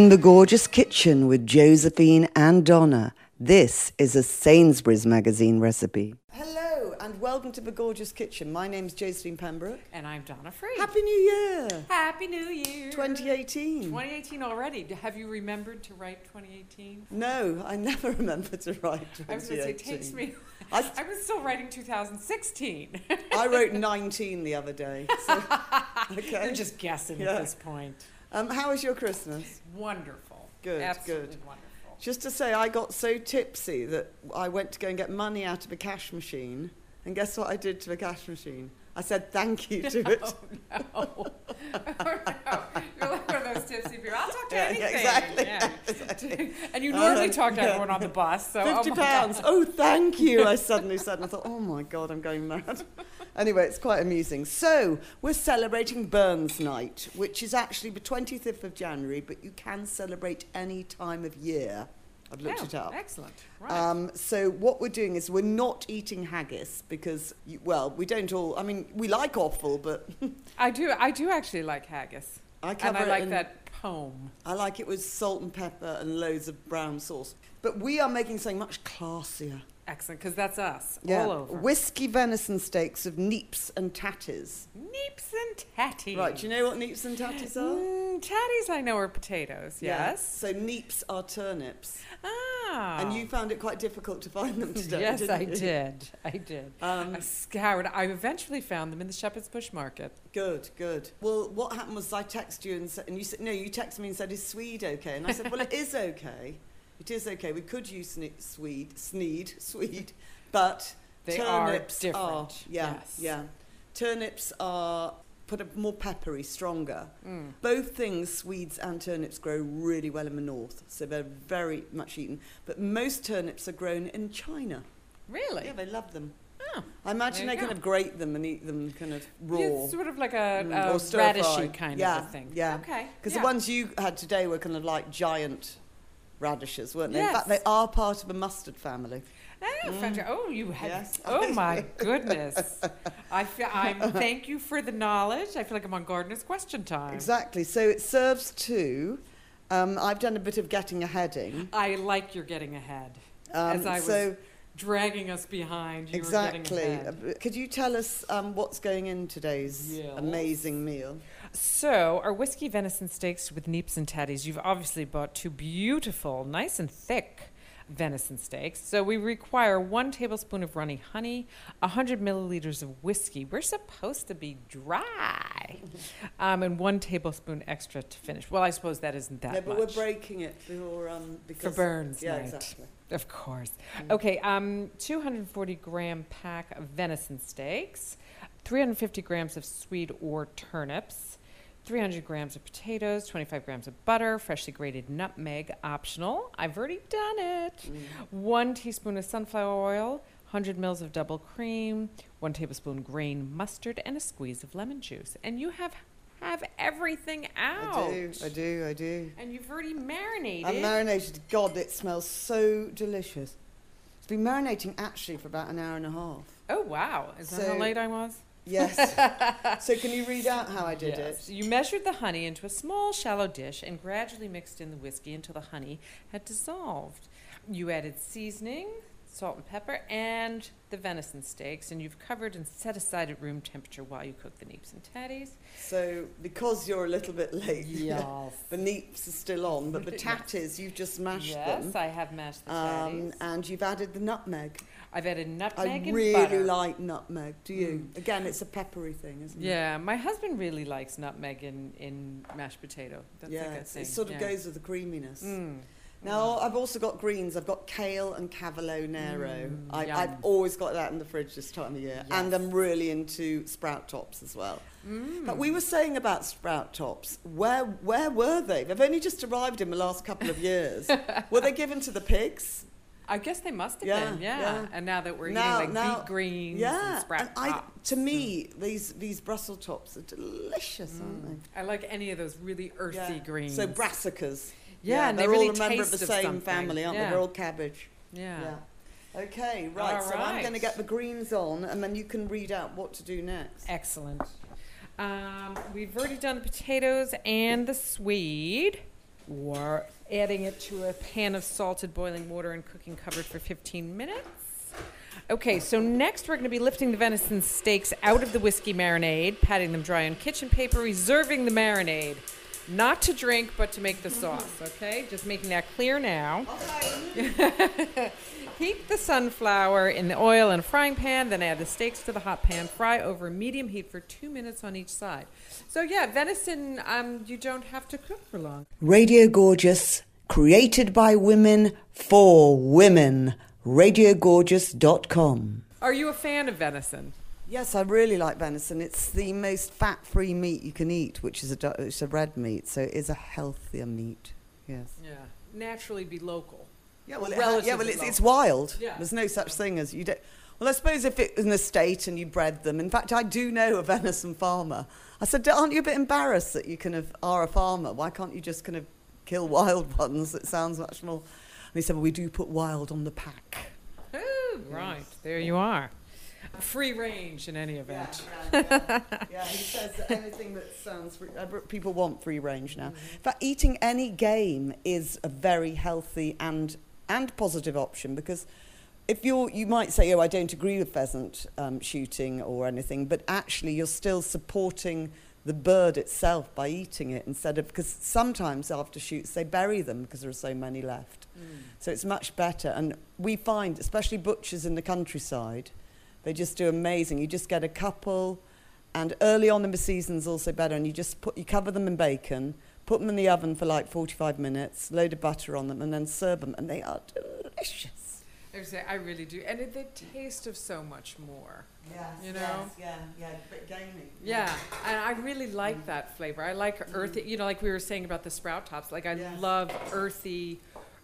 In the Gorgeous Kitchen with Josephine and Donna, this is a Sainsbury's Magazine recipe. Hello and welcome to the Gorgeous Kitchen. My name's Josephine Pembroke. And I'm Donna Free. Happy New Year! Happy New Year! 2018. 2018 already. Have you remembered to write 2018? No, I never remember to write 2018. I was going to say, it takes me... I was still writing 2016. I wrote 19 the other day. So, okay. You're just guessing at this point. How was your Christmas? Wonderful. Good, Absolutely good. Wonderful. Just to say, I got so tipsy that I went to go and get money out of a cash machine. And guess what I did to the cash machine? I said thank you to it. Oh, no. Oh, no. You're like one of those tipsy people. I'll talk to anything. Exactly. Yeah. Exactly. And you normally talk to everyone on the bus. So, £50. Oh, thank you, I suddenly said. And I thought, oh, my God, I'm going mad. Anyway, it's quite amusing. So, we're celebrating Burns Night, which is actually the 25th of January, but you can celebrate any time of year. I've looked it up. Excellent. Right. So what we're doing is we're not eating haggis because, we don't all... I mean, we like offal, but... I do actually like haggis. I like that poem. I like it with salt and pepper and loads of brown sauce. But we are making something much classier. Excellent, because that's us, Yeah. all over. Whiskey venison steaks of neeps and tatties. Neeps and tatties. Right, do you know what neeps and tatties are? Tatties I know are potatoes, Yeah. yes. So neeps are turnips. Ah. And you found it quite difficult to find them today, Yes, didn't I you? did. I did. I scoured. I eventually found them in the Shepherd's Bush Market. Good, good. Well, what happened was I texted you and you said, no, you texted me and said, is Swede okay? And I said, well, it is okay. It is okay. We could use Swede, but they turnips are different. Yeah. Turnips are more peppery, stronger. Both things, Swedes and turnips, grow really well in the north, so they're very much eaten. But most turnips are grown in China. Really? Yeah, they love them. Oh, I imagine they kind of grate them and eat them kind of raw. It's sort of like a or stir-fried. radishy kind of a thing. Yeah. Okay. Because the ones you had today were kind of like giant radishes, weren't they? Yes. In fact, they are part of a mustard family. Oh, fantastic. Oh, you have. Yes. Oh, my goodness. Thank you for the knowledge. I feel like I'm on Gardener's Question Time. Exactly. So it serves two. I've done a bit of getting aheading. I like your getting ahead. As I was dragging us behind, you were getting ahead. Could you tell us what's going in today's amazing meal? So, our whiskey venison steaks with neeps and tatties. You've obviously bought two beautiful, nice and thick venison steaks. So we require 1 tablespoon of runny honey, 100 milliliters of whiskey. We're supposed to be dry. And 1 tablespoon extra to finish. Well, I suppose that isn't that much. Yeah, but we're breaking it for Burns night. Night. Exactly. Of course. Okay, 240 gram pack of venison steaks, 350 grams of swede or turnips, 300 grams of potatoes, 25 grams of butter, freshly grated nutmeg, optional. I've already done it. 1 teaspoon of sunflower oil, 100 mils of double cream, 1 tablespoon grain mustard, and a squeeze of lemon juice. And you have everything out. I do. And you've already marinated. I'm marinated. God, it smells so delicious. It's been marinating actually for about an hour and a half. Oh, wow. Is that how late I was? Yes. So can you read out how I did it? You measured the honey into a small, shallow dish and gradually mixed in the whiskey until the honey had dissolved. You added seasoning, salt and pepper, and the venison steaks, and you've covered and set aside at room temperature while you cook the neeps and tatties. So, because you're a little bit late, yes. The neeps are still on, but the tatties, you've just mashed them. Yes, I have mashed the tatties. And you've added the nutmeg. I've added nutmeg and butter. I really like nutmeg. Do you? Again, it's a peppery thing, isn't it? Yeah, my husband really likes nutmeg in mashed potato. That's like a thing. It sort of goes with the creaminess. Now, I've also got greens. I've got kale and cavolo nero. I've always got that in the fridge this time of year. Yes. And I'm really into sprout tops as well. But we were saying about sprout tops, where were they? They've only just arrived in the last couple of years. Were they given to the pigs? I guess they must have been, yeah. And now that we're eating beet greens and sprout tops. To me, these Brussels tops are delicious, aren't they? I like any of those really earthy greens. So brassicas. Yeah, and they're they really all a member of the same something. family, aren't they? They're all cabbage. Yeah. Okay, right. So I'm going to get the greens on, and then you can read out what to do next. Excellent. We've already done the potatoes and the swede. Adding it to a pan of salted boiling water and cooking covered for 15 minutes. Okay, so next we're going to be lifting the venison steaks out of the whiskey marinade, patting them dry on kitchen paper, reserving the marinade. Not to drink, but to make the sauce, okay? Just making that clear now. Okay. Heat the sunflower in the oil in a frying pan, then add the steaks to the hot pan. Fry over medium heat for 2 minutes on each side. So yeah, venison, you don't have to cook for long. Radio Gorgeous, created by women for women. RadioGorgeous.com. Are you a fan of venison? Yes, I really like venison. It's the most fat-free meat you can eat, which is it's a red meat, so it is a healthier meat. Yes. Yeah, naturally be local. Yeah, well, it's wild. Yeah. There's no such thing as you don't. Well, I suppose if it was an estate and you bred them. In fact, I do know a venison farmer. I said, aren't you a bit embarrassed that you kind of are a farmer? Why can't you just kind of kill wild ones? It sounds much more. And he said, well, we do put wild on the pack. Oh, right. There you are. Free range in any event. Yeah, he says that anything that sounds free, people want free range now. Mm-hmm. In fact, eating any game is a very healthy and positive option, because if you might say, oh, I don't agree with pheasant shooting or anything, but actually you're still supporting the bird itself by eating it because sometimes after shoots they bury them because there are so many left. So it's much better. And we find, especially butchers in the countryside, they just do amazing. You just get a couple, and early on in the season's also better, and you cover them in bacon, put them in the oven for like 45 minutes, load of butter on them, and then serve them, and they are delicious. I really do. And they taste of so much more. Yes, you know? Yes, yeah, a bit gamey. Yeah, and I really like that flavor. I like earthy, like we were saying about the sprout tops, like I love earthy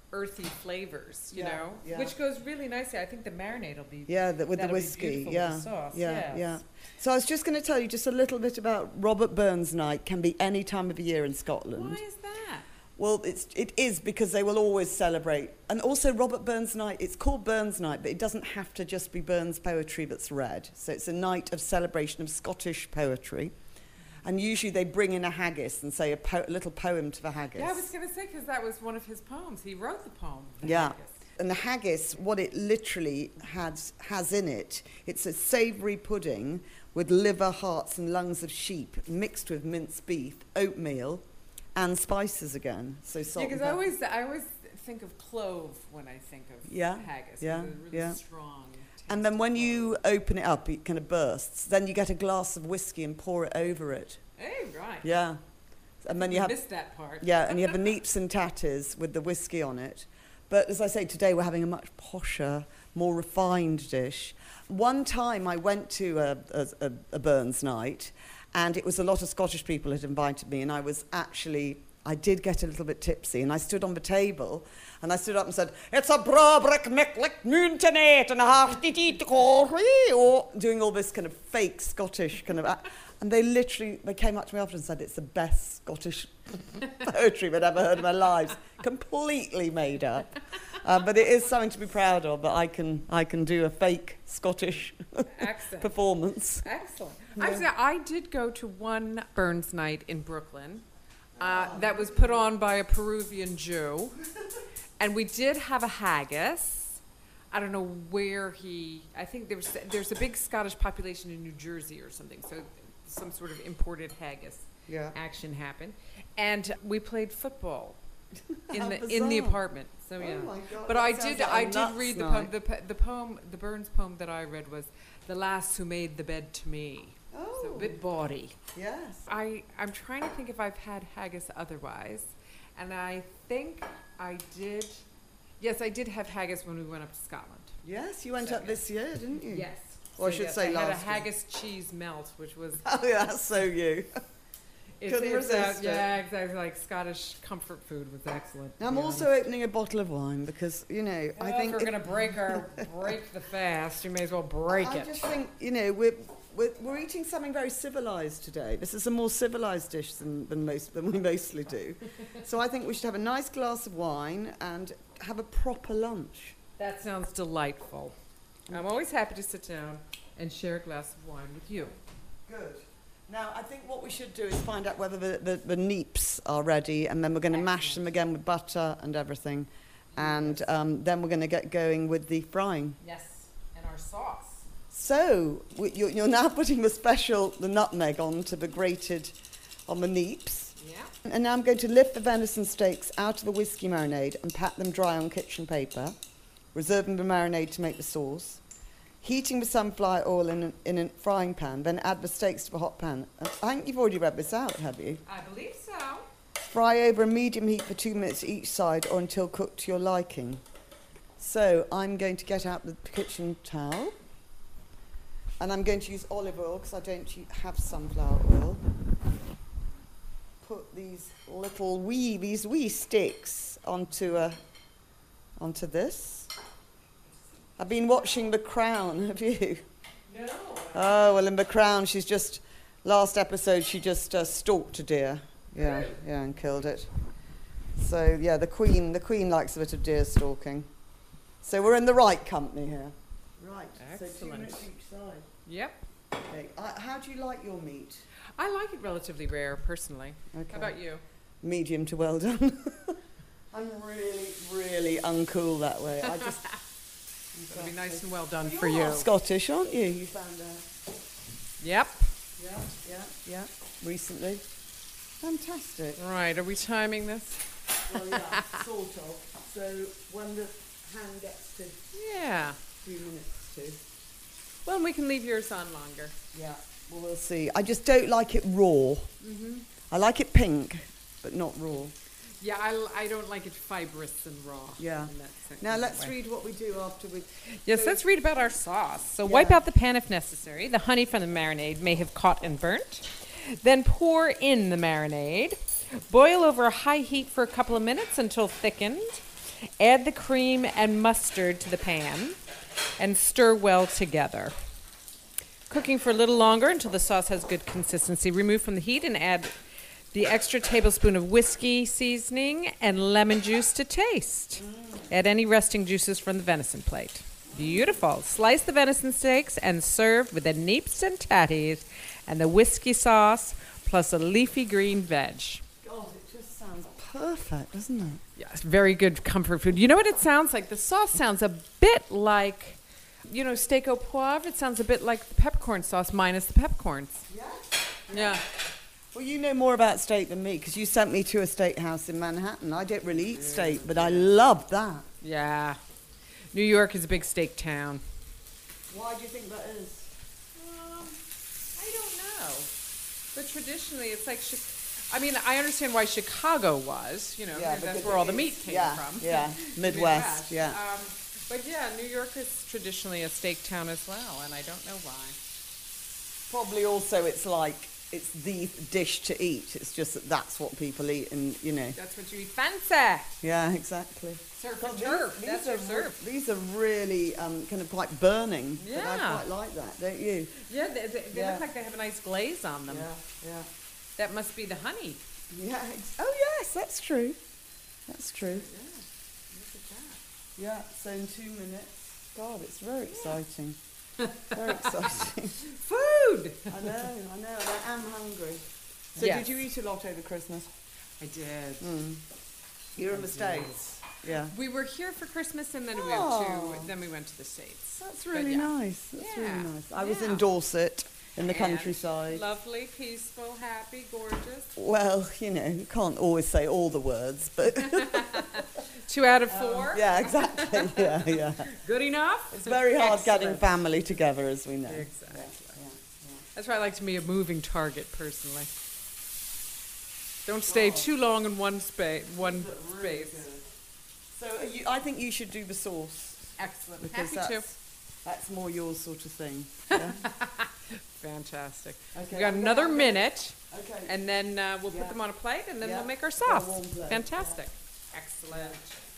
flavors, you know, which goes really nicely. I think the marinade will be with the whiskey, with the sauce. Yeah. So I was just going to tell you just a little bit about Robert Burns Night. Can be any time of the year in Scotland. Why is that? Well, it is because they will always celebrate, and also Robert Burns Night. It's called Burns Night, but it doesn't have to just be Burns poetry that's read. So it's a night of celebration of Scottish poetry. And usually they bring in a haggis and say a little poem to the haggis. Yeah, I was going to say, because that was one of his poems. He wrote the poem. Haggis. And the haggis, what it literally has in it, it's a savoury pudding with liver, hearts and lungs of sheep mixed with minced beef, oatmeal and spices again. So salt. Yeah, because I always think of clove when I think of haggis. Yeah, really strong. And then when you open it up, it kind of bursts. Then you get a glass of whiskey and pour it over it. Oh, right. Yeah. And then you missed that part. Yeah, and you have the neeps and tatties with the whiskey on it. But as I say, today we're having a much posher, more refined dish. One time I went to a Burns Night, and it was a lot of Scottish people had invited me, and I did get a little bit tipsy, and I stood on the table, and I stood up and said, it's a brabrick micklick moon tonight, and a hearty doing all this kind of fake Scottish kind of, and they came up to me after and said it's the best Scottish poetry they'd ever heard in their lives, completely made up. But it is something to be proud of, that I can do a fake Scottish performance. Excellent. Yeah. I did go to one Burns Night in Brooklyn. That was put on by a Peruvian Jew. And we did have a haggis. I don't know where I think there's a big Scottish population in New Jersey or something, so some sort of imported haggis action happened. And we played football in the apartment. So yeah. Oh my God, but I did read the poem. The Burns poem that I read was "The Lass Who Made the Bed to Me." Oh. So a bit bawdy. Yes. I'm trying to think if I've had haggis otherwise. And I think I did. Yes, I did have haggis when we went up to Scotland. Yes, you went up this year, didn't you? Yes. Or I should say last year. I had a haggis cheese melt, which was... Oh, yeah, that's so you. Couldn't resist it. Yeah, exactly. Like Scottish comfort food was excellent. Now, I'm also opening a bottle of wine because, I think... If we're going to break the fast, you may as well break it. I just think, we're eating something very civilized today. This is a more civilized dish than we mostly do. So I think we should have a nice glass of wine and have a proper lunch. That sounds delightful. I'm always happy to sit down and share a glass of wine with you. Good. Now, I think what we should do is find out whether the neeps are ready, and then we're going to mash them again with butter and everything. And then we're going to get going with the frying. Yes, and our sauce. So, you're now putting the nutmeg onto the grated, on the neeps. Yeah. And now I'm going to lift the venison steaks out of the whiskey marinade and pat them dry on kitchen paper, reserving the marinade to make the sauce. Heating the sunflower oil in a frying pan, then add the steaks to the hot pan. I think you've already read this out, have you? I believe so. Fry over a medium heat for 2 minutes each side or until cooked to your liking. So I'm going to get out the kitchen towel, and I'm going to use olive oil because I don't have sunflower oil. Put these wee sticks onto this. I've been watching The Crown, have you? No. Oh, well, in The Crown, last episode, she just stalked a deer. Yeah, and killed it. So, yeah, the Queen likes a bit of deer stalking. So we're in the right company here. Right. Excellent. So 2 minutes each side. Yep. Okay. How do you like your meat? I like it relatively rare, personally. Okay. How about you? Medium to well done. I'm really, really uncool that way. I just... It'll be nice and well done You're for you. Scottish, aren't you? You found out. Yep. Yeah. Recently. Fantastic. Right, are we timing this? Well, yeah, sort of. So when the hand gets to Yeah. 3 minutes to. Well, we can leave yours on longer. Yeah. Well, we'll see. I just don't like it raw. Mm-hmm. I like it pink, but not raw. Yeah, I don't like it fibrous and raw. Yeah. Now let's read what we do after we... Yes, let's read about our sauce. So wipe out the pan if necessary. The honey from the marinade may have caught and burnt. Then pour in the marinade. Boil over a high heat for a couple of minutes until thickened. Add the cream and mustard to the pan and stir well together. Cooking for a little longer until the sauce has good consistency. Remove from the heat and add the extra tablespoon of whiskey seasoning and lemon juice to taste. Add any resting juices from the venison plate. Beautiful. Slice the venison steaks and serve with the neeps and tatties and the whiskey sauce plus a leafy green veg. God, it just sounds perfect, doesn't it? Yes, very good comfort food. You know what it sounds like? The sauce sounds a bit like, steak au poivre. It sounds a bit like the peppercorn sauce minus the peppercorns. Yeah. Yeah. Well, you know more about steak than me because you sent me to a steakhouse in Manhattan. I don't really eat steak, but I love that. Yeah. New York is a big steak town. Why do you think that is? I don't know. But traditionally, it's like, I understand why Chicago was, Yeah, that's where all the meat came from. Yeah, Midwest, yeah. But yeah, New York is traditionally a steak town as well, and I don't know why. Probably also it's the dish to eat. It's just that's what people eat, and That's what you eat fancy. Yeah, exactly. Surf and turf. That's your surf. These are really kind of quite burning. Yeah. But I quite like that, don't you? Yeah, they look like they have a nice glaze on them. Yeah. That must be the honey. Yeah. Oh yes, that's true. That's true. Yeah. Look at that. Yeah. So in 2 minutes. God, it's very exciting. Very exciting. Food! I know, and I am hungry. So Yes. did you eat a lot over Christmas? I did. You're in the States. Yeah. We were here for Christmas, and then we went to the States. That's really yeah. nice. That's really Yeah. nice. I was Yeah. in Dorset in the And countryside. Lovely, peaceful, happy, gorgeous. Well, you can't always say all the words, but 2 out of 4. yeah, exactly. Yeah. Good enough. It's very hard getting Excellent. family together, as we know. Exactly. Yeah. That's why I like to be a moving target personally. Don't stay too long in one space. So I think you should do the sauce Excellent. because Happy to. that's more your sort of thing. Yeah? Fantastic. Okay, We got I'm another gonna- minute, Okay. and then we'll Yeah. put them on a plate, and then Yeah. we'll make our Got a sauce. warm plate, Fantastic. Excellent.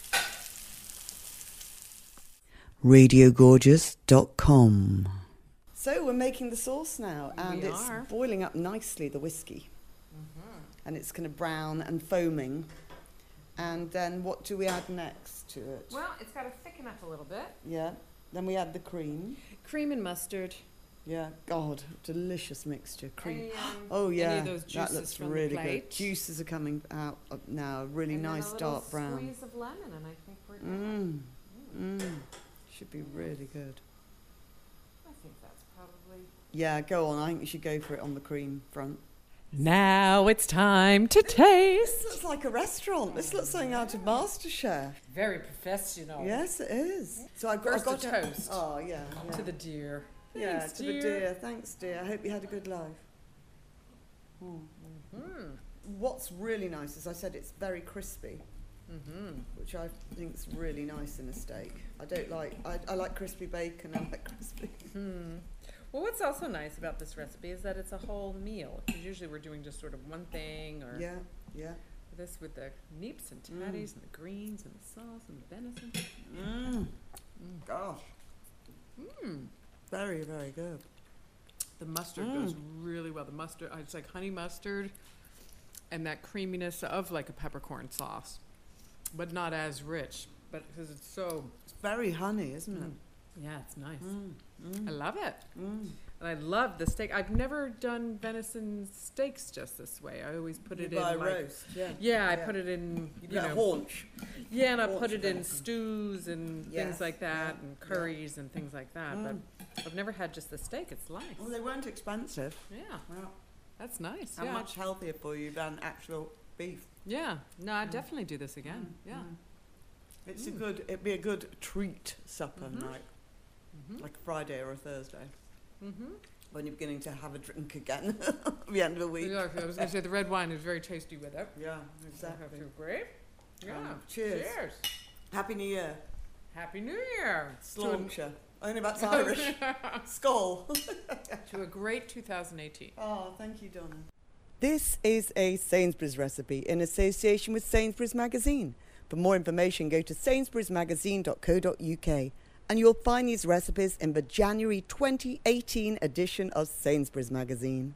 RadioGorgeous.com. So we're making the sauce now, and We it's are. boiling up nicely, the whiskey. And it's kind of brown and foaming. And then what do we add next to it? Well, it's got to thicken up a little bit. Yeah. Then we add the cream. Cream and mustard. Yeah, God, delicious mixture. Cream. Oh, yeah, any of those juices that looks from really the plate. good. Juices are coming out now, really and nice then a dark brown. squeeze of lemon, and I think we're done. Should be really good. I think that's probably... Yeah, go on. I think you should go for it on the cream front. Now it's time to taste. This looks like a restaurant. This looks something out of MasterChef. Very professional. Yes, it is. So I've First got a toast. Oh, yeah. To the deer. Yeah, Thanks, to the deer. Thanks, dear. I hope you had a good life. What's really nice, as I said, it's very crispy, which I think is really nice in a steak. I like crispy bacon. I like crispy. Well, what's also nice about this recipe is that it's a whole meal. Because usually we're doing just sort of one thing, or yeah. This with the neeps and tatties and the greens and the sauce and the venison. Gosh. Very, very good. The mustard goes really well. The mustard, it's like honey mustard, and that creaminess of like a peppercorn sauce, but not as rich. But because it's very honey, isn't it? Yeah, it's nice. I love it. And I love the steak. I've never done venison steaks just this way. I always put it in like roast. I put it in you know haunch. Yeah, and I haunch put it in venison. stews and things like that, and curries and things like that. But I've never had just the steak. It's nice. Well, they weren't expensive. Yeah, Well, that's nice. and much healthier for you than actual beef. Yeah, no, I'd definitely do this again. Yeah. It's it'd be a good treat supper night, like a Friday or a Thursday, when you're beginning to have a drink again at the end of the week. Yeah, I was going to say the red wine is very tasty with it. Yeah, exactly. Great. Yeah. Cheers. Cheers. Happy New Year. Happy New Year. Sláinte. I think that's Irish. Skål. To a great 2018. Oh, thank you, Donna. This is a Sainsbury's recipe in association with Sainsbury's Magazine. For more information, go to sainsburysmagazine.co.uk and you'll find these recipes in the January 2018 edition of Sainsbury's Magazine.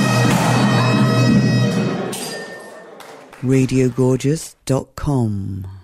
RadioGorgeous.com